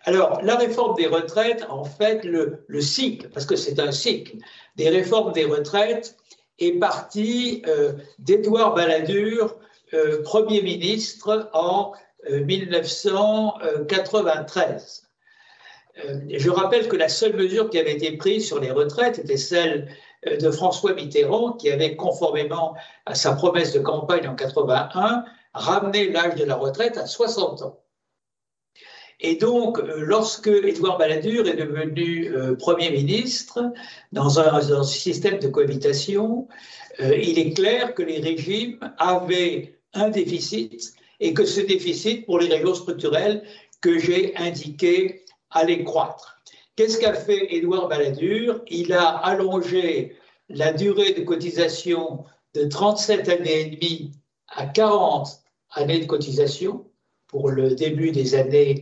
Alors, la réforme des retraites, en fait, le cycle, parce que c'est un cycle, des réformes des retraites est parti d'Édouard Balladur, Premier ministre en 1993. Je rappelle que la seule mesure qui avait été prise sur les retraites était celle de François Mitterrand, qui avait, conformément à sa promesse de campagne en 1981, ramené l'âge de la retraite à 60 ans. Et donc, lorsque Édouard Balladur est devenu Premier ministre, dans un système de cohabitation, il est clair que les régimes avaient un déficit et que ce déficit, pour les raisons structurelles que j'ai indiquées, allait croître. Qu'est-ce qu'a fait Édouard Balladur? Il a allongé la durée de cotisation de 37 années et demie à 40 années de cotisation pour le début des années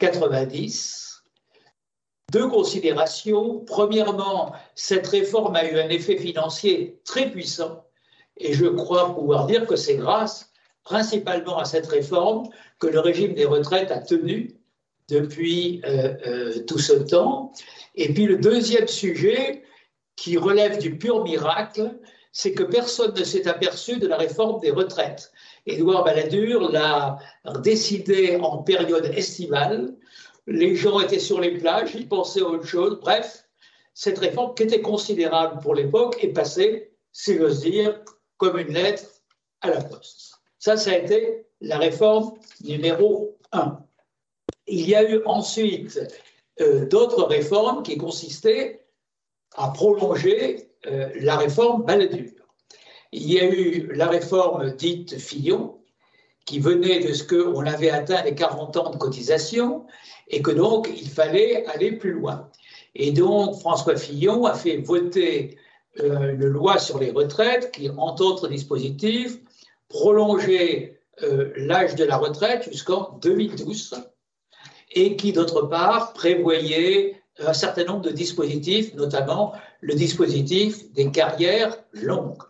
90. Deux considérations. Premièrement, cette réforme a eu un effet financier très puissant et je crois pouvoir dire que c'est grâce principalement à cette réforme que le régime des retraites a tenu depuis tout ce temps. Et puis le deuxième sujet qui relève du pur miracle, c'est que personne ne s'est aperçu de la réforme des retraites. Édouard Balladur l'a décidé en période estivale. Les gens étaient sur les plages, ils pensaient à autre chose. Bref, cette réforme, qui était considérable pour l'époque, est passée, si j'ose dire, comme une lettre à la poste. Ça a été la réforme numéro 1. Il y a eu ensuite d'autres réformes qui consistaient à prolonger la réforme Balladur. Il y a eu la réforme dite Fillon, qui venait de ce qu'on avait atteint les 40 ans de cotisation et que donc il fallait aller plus loin. Et donc François Fillon a fait voter une loi sur les retraites qui, entre autres dispositifs, prolongeait l'âge de la retraite jusqu'en 2012 et qui, d'autre part, prévoyait un certain nombre de dispositifs, notamment le dispositif des carrières longues.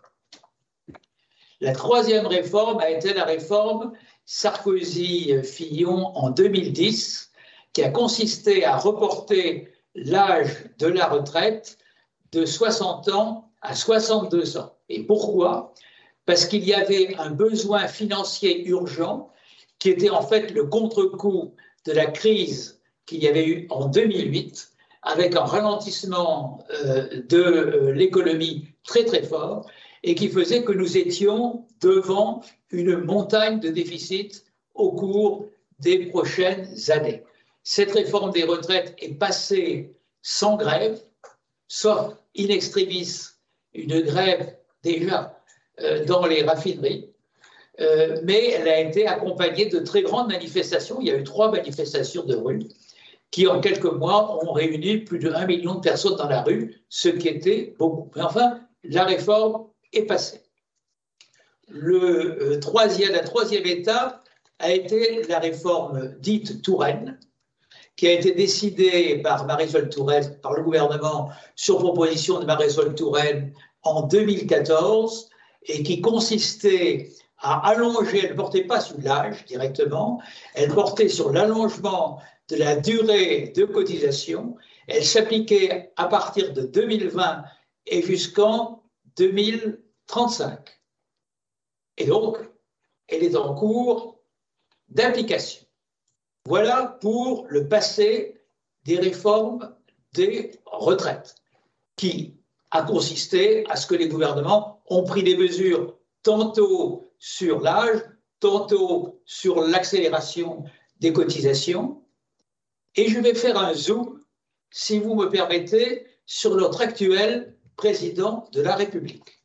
La troisième réforme a été la réforme Sarkozy-Fillon en 2010, qui a consisté à reporter l'âge de la retraite de 60 ans à 62 ans. Et pourquoi? Parce qu'il y avait un besoin financier urgent qui était en fait le contre-coup de la crise qu'il y avait eu en 2008, avec un ralentissement de l'économie très très fort, et qui faisait que nous étions devant une montagne de déficit au cours des prochaines années. Cette réforme des retraites est passée sans grève, sauf in extremis une grève déjà dans les raffineries, mais elle a été accompagnée de très grandes manifestations. Il y a eu 3 manifestations de rue qui, en quelques mois, ont réuni plus de 1 million de personnes dans la rue, ce qui était beaucoup. Mais enfin, la réforme est passée. La troisième étape a été la réforme dite Touraine, qui a été décidée par Marisol Touraine, par le gouvernement, sur proposition de Marisol Touraine en 2014, et qui consistait à allonger, elle ne portait pas sur l'âge directement, elle portait sur l'allongement de la durée de cotisation. Elle s'appliquait à partir de 2020 et jusqu'en 2035. Et donc, elle est en cours d'application. Voilà pour le passé des réformes des retraites, qui a consisté à ce que les gouvernements ont pris des mesures tantôt sur l'âge, tantôt sur l'accélération des cotisations. Et je vais faire un zoom, si vous me permettez, sur notre actuel président de la République.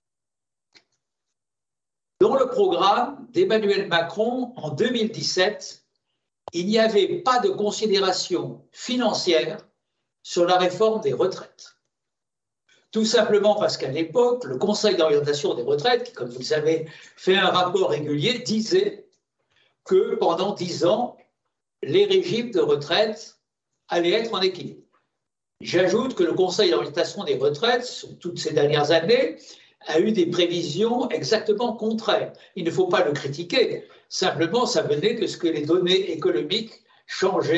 Dans le programme d'Emmanuel Macron en 2017, il n'y avait pas de considération financière sur la réforme des retraites. Tout simplement parce qu'à l'époque, le Conseil d'orientation des retraites, qui, comme vous le savez, fait un rapport régulier, disait que pendant 10 ans, les régimes de retraite allaient être en équilibre. J'ajoute que le Conseil d'orientation des retraites, sur toutes ces dernières années, a eu des prévisions exactement contraires. Il ne faut pas le critiquer, simplement ça venait de ce que les données économiques changeaient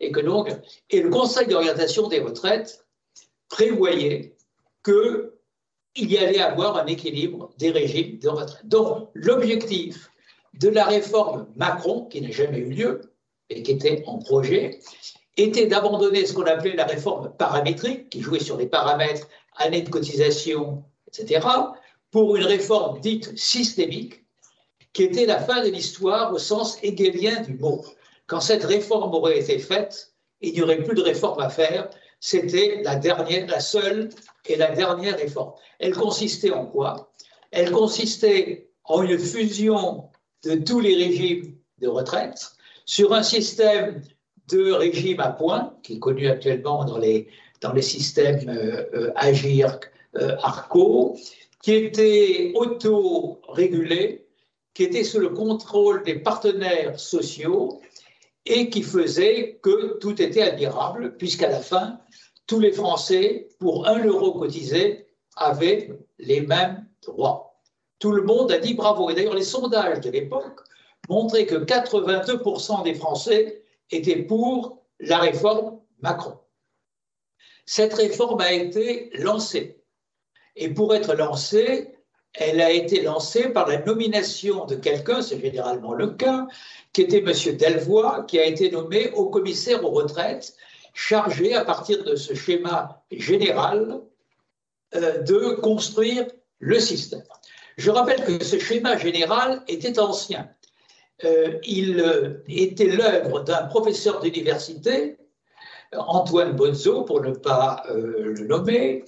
et le Conseil d'orientation des retraites prévoyait qu'il y allait avoir un équilibre des régimes de retraite. Donc, l'objectif de la réforme Macron, qui n'a jamais eu lieu et qui était en projet, était d'abandonner ce qu'on appelait la réforme paramétrique, qui jouait sur les paramètres, années de cotisation, etc., pour une réforme dite systémique, qui était la fin de l'histoire au sens hegelien du mot. Quand cette réforme aurait été faite, il n'y aurait plus de réforme à faire. C'était la seule et la dernière réforme. Elle consistait en quoi? Elle consistait en une fusion de tous les régimes de retraite sur un système de régime à points, qui est connu actuellement dans les systèmes Agir, Arco, qui était auto-régulé, qui était sous le contrôle des partenaires sociaux et qui faisait que tout était admirable, puisqu'à la fin, tous les Français, pour 1 euro cotisé, avaient les mêmes droits. Tout le monde a dit bravo. Et d'ailleurs, les sondages de l'époque montraient que 82% des Français étaient pour la réforme Macron. Cette réforme a été lancée. Et pour être lancée, elle a été lancée par la nomination de quelqu'un, c'est généralement le cas, qui était M. Delvoye, qui a été nommé haut commissaire aux retraites, chargé à partir de ce schéma général de construire le système. Je rappelle que ce schéma général était ancien. Il était l'œuvre d'un professeur d'université, Antoine Bonzo, pour ne pas le nommer,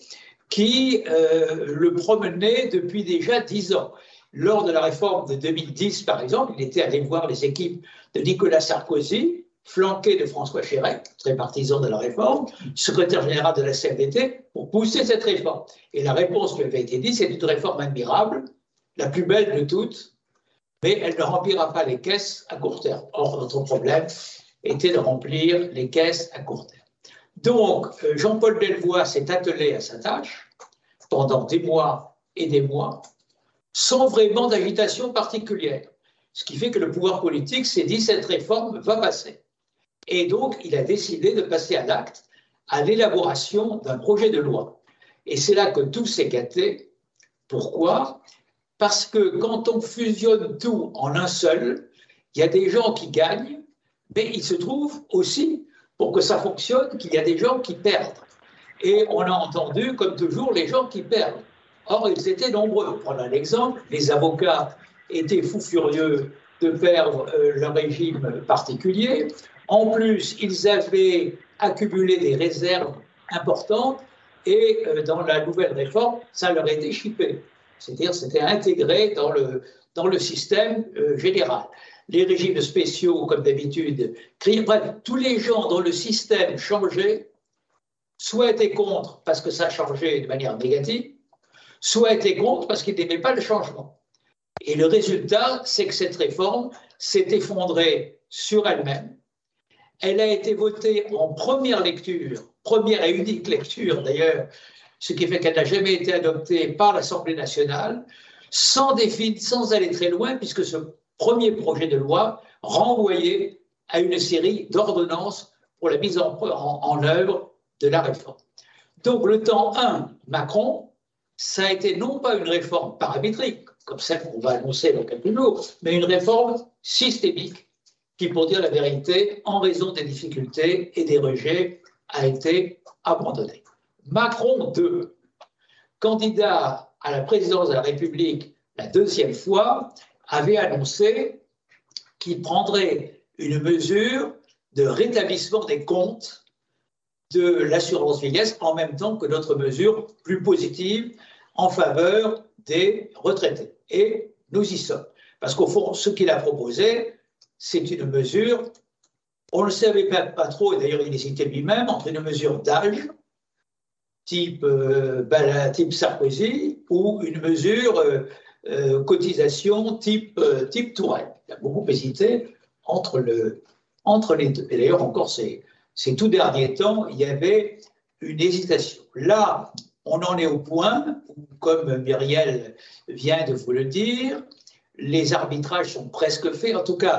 qui le promenait depuis déjà 10 ans. Lors de la réforme de 2010, par exemple, il était allé voir les équipes de Nicolas Sarkozy, flanqué de François Chérec, très partisan de la réforme, secrétaire général de la CFDT, pour pousser cette réforme. Et la réponse qui avait été dite, c'est une réforme admirable, la plus belle de toutes, mais elle ne remplira pas les caisses à court terme. Or, notre problème était de remplir les caisses à court terme. Donc, Jean-Paul Delvoye s'est attelé à sa tâche pendant des mois et des mois, sans vraiment d'agitation particulière. Ce qui fait que le pouvoir politique s'est dit cette réforme va passer. Et donc, il a décidé de passer à l'acte, à l'élaboration d'un projet de loi. Et c'est là que tout s'est gâté. Pourquoi? Parce que quand on fusionne tout en un seul, il y a des gens qui gagnent, mais il se trouve aussi, pour que ça fonctionne, qu'il y a des gens qui perdent. Et on a entendu, comme toujours, les gens qui perdent. Or, ils étaient nombreux. Prenons un exemple, les avocats étaient fous furieux de perdre leur régime particulier. En plus, ils avaient accumulé des réserves importantes et dans la nouvelle réforme, ça leur était chippé. C'est-à-dire c'était intégré dans le système général. Les régimes spéciaux, comme d'habitude, bref, tous les gens dont le système changeait, soit étaient contre parce que ça changeait de manière négative, soit étaient contre parce qu'ils n'aimaient pas le changement. Et le résultat, c'est que cette réforme s'est effondrée sur elle-même. Elle a été votée en première lecture, première et unique lecture d'ailleurs, ce qui fait qu'elle n'a jamais été adoptée par l'Assemblée nationale, sans aller très loin, puisque ce premier projet de loi renvoyait à une série d'ordonnances pour la mise en œuvre de la réforme. Donc le temps 1, Macron, ça a été non pas une réforme paramétrique, comme celle qu'on va annoncer dans quelques jours, mais une réforme systémique qui, pour dire la vérité, en raison des difficultés et des rejets, a été abandonnée. Macron 2, candidat à la présidence de la République la deuxième fois, avait annoncé qu'il prendrait une mesure de rétablissement des comptes de l'assurance vieillesse en même temps que d'autres mesures plus positives en faveur des retraités. Et nous y sommes. Parce qu'au fond, ce qu'il a proposé, c'est une mesure, on ne le savait pas trop, et d'ailleurs il hésitait lui-même, entre une mesure d'âge, type Sarkozy, ou une mesure cotisation type Touraine. Il a beaucoup hésité entre les deux. Et d'ailleurs, encore ces tout derniers temps, il y avait une hésitation. Là, on en est au point où, comme Myriel vient de vous le dire, les arbitrages sont presque faits. En tout cas,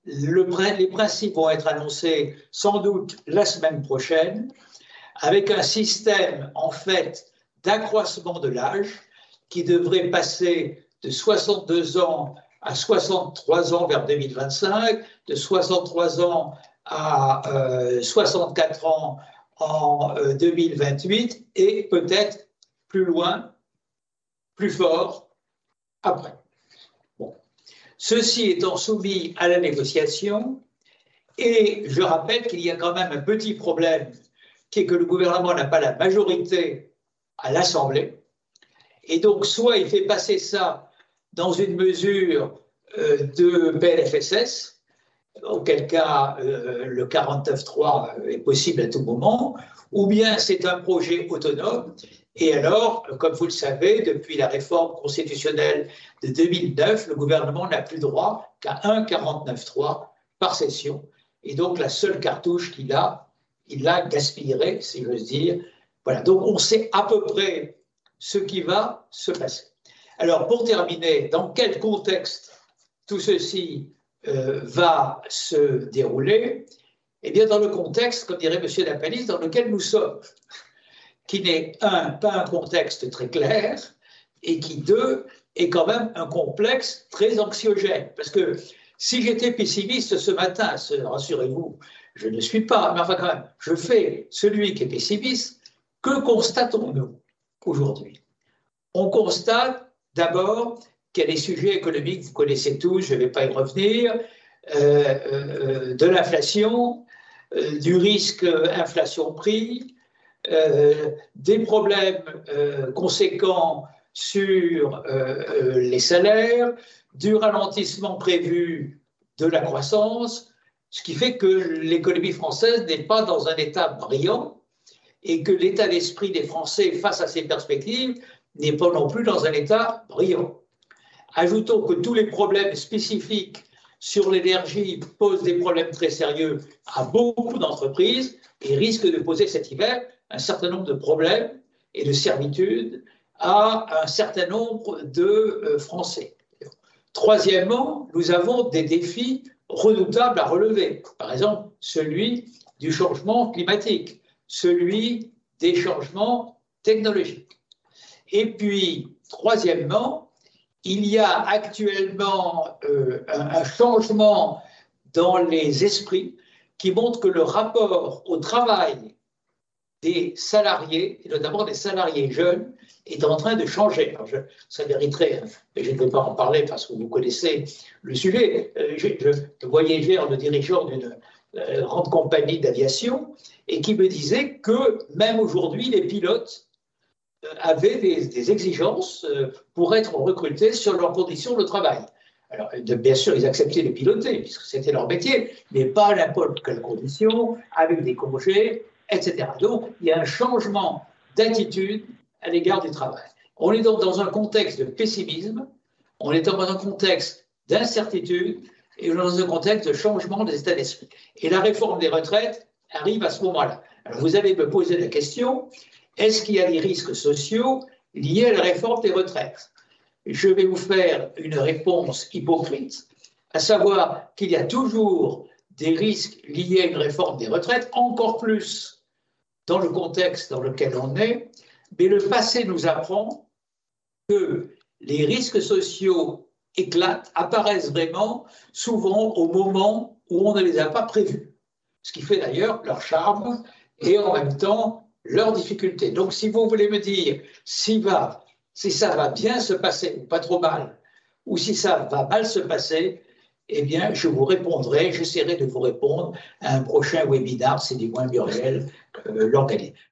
les principes vont être annoncés sans doute la semaine prochaine, avec un système en fait d'accroissement de l'âge qui devrait passer de 62 ans à 63 ans vers 2025, de 63 ans à 64 ans en 2028 et peut-être plus loin, plus fort après. Bon. Ceci étant soumis à la négociation, et je rappelle qu'il y a quand même un petit problème qui est que le gouvernement n'a pas la majorité à l'Assemblée, et donc soit il fait passer ça dans une mesure de PLFSS, auquel cas le 49.3 est possible à tout moment, ou bien c'est un projet autonome. Et alors, comme vous le savez, depuis la réforme constitutionnelle de 2009, le gouvernement n'a plus droit qu'à un 49.3 par session. Et donc, la seule cartouche qu'il a, il l'a gaspillée, si j'ose dire. Voilà, donc on sait à peu près ce qui va se passer. Alors, pour terminer, dans quel contexte tout ceci va se dérouler? Eh bien, dans le contexte, comme dirait M. Lapalisse, dans lequel nous sommes, qui n'est, pas un contexte très clair, et qui, deux, est quand même un complexe très anxiogène. Parce que si j'étais pessimiste ce matin, rassurez-vous, je ne suis pas, mais enfin quand même, je fais celui qui est pessimiste. Que constatons-nous aujourd'hui? On constate d'abord qu'il y a des sujets économiques, vous connaissez tous, je ne vais pas y revenir, de l'inflation, du risque inflation-prix, des problèmes conséquents sur les salaires, du ralentissement prévu de la croissance, ce qui fait que l'économie française n'est pas dans un état brillant et que l'état d'esprit des Français face à ces perspectives n'est pas non plus dans un état brillant. Ajoutons que tous les problèmes spécifiques sur l'énergie posent des problèmes très sérieux à beaucoup d'entreprises et risquent de poser cet hiver un certain nombre de problèmes et de servitudes à un certain nombre de Français. Troisièmement, nous avons des défis redoutables à relever. Par exemple, celui du changement climatique, celui des changements technologiques. Et puis, troisièmement, il y a actuellement un changement dans les esprits qui montre que le rapport au travail des salariés, et notamment des salariés jeunes, est en train de changer. Alors ça mériterait, mais je ne vais pas en parler parce que vous connaissez le sujet. Je voyais hier le dirigeant d'une grande compagnie d'aviation et qui me disait que même aujourd'hui, les pilotes avaient des exigences pour être recrutés sur leurs conditions de travail. Alors, bien sûr, ils acceptaient de piloter, puisque c'était leur métier, mais pas à n'importe quelle condition, avec des congés, etc. Donc, il y a un changement d'attitude à l'égard du travail. On est donc dans un contexte de pessimisme, on est dans un contexte d'incertitude et dans un contexte de changement des états d'esprit. Et la réforme des retraites arrive à ce moment-là. Alors, vous allez me poser la question, est-ce qu'il y a des risques sociaux liés à la réforme des retraites? Je vais vous faire une réponse hypocrite, à savoir qu'il y a toujours des risques liés à une réforme des retraites, encore plus dans le contexte dans lequel on est, mais le passé nous apprend que les risques sociaux éclatent, apparaissent vraiment souvent au moment où on ne les a pas prévus, ce qui fait d'ailleurs leur charme et en même temps leur difficulté. Donc si vous voulez me dire si ça va bien se passer, ou pas trop mal, ou si ça va mal se passer, eh bien, je vous répondrai, j'essaierai de vous répondre à un prochain webinaire, c'est du moins Muriel l'organise.